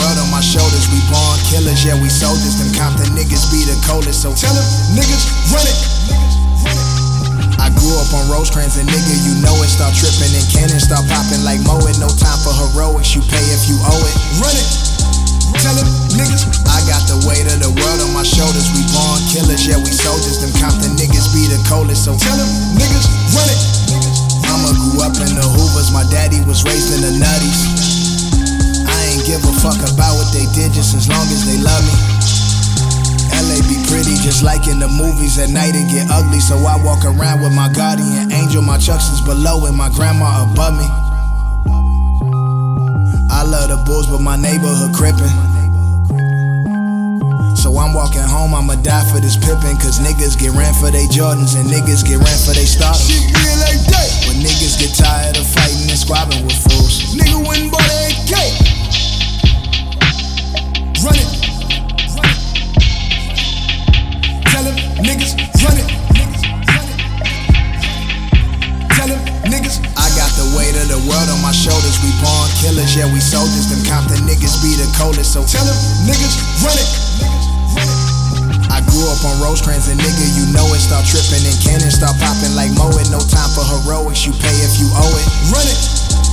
world on my shoulders. We born killers, yeah, we soldiers. Them Compton niggas be the coldest, so tell them niggas run it. I grew up on Rosecrans and nigga, you know it. Start tripping and cannons start popping like Moe. No time for heroics, you pay if you owe it. Run it. Tell them niggas, I got the weight of the world on my shoulders. We born killers, yeah, we soldiers. Them Compton niggas be the coldest, so tell them niggas run it. Mama grew up in the Hoovers, my daddy was raised in the Nutties. I ain't give a fuck about what they did, just as long as they love me. LA be pretty just like in the movies. At night it get ugly, so I walk around with my guardian angel. My Chucks is below and my grandma above me. I love the Bulls, but my neighborhood crippin'. So I'm walking home, I'ma die for this Pippin'. Cause niggas get ran for they Jordans and niggas get ran for they starters. Shit real like that. When niggas get tired of fighting and squabbling with fools, nigga went and bought an AK. Run it. Tell them niggas run it. Tell them niggas, I got the weight of the world on my shoulders. We born killers, yeah, we soldiers. Them Compton niggas be the coldest, so tell them niggas run it. I grew up on Rosecrans and nigga, you know it. Start tripping and cannons start popping like Moe. No time for heroics, you pay if you owe it. Run it.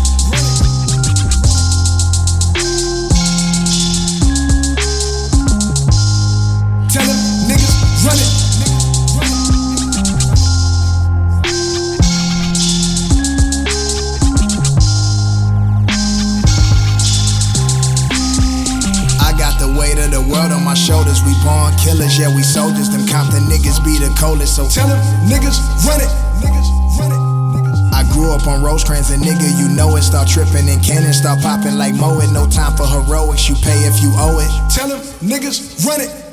Tell them niggas run it. Weight of the world on my shoulders. We born killers, yeah, we soldiers. Them Compton niggas be the coldest, so tell them niggas run it. I grew up on Rosecrans and nigga, you know it. Start tripping and cannons start popping like Moe. No time for heroics, you pay if you owe it. Tell them niggas run it.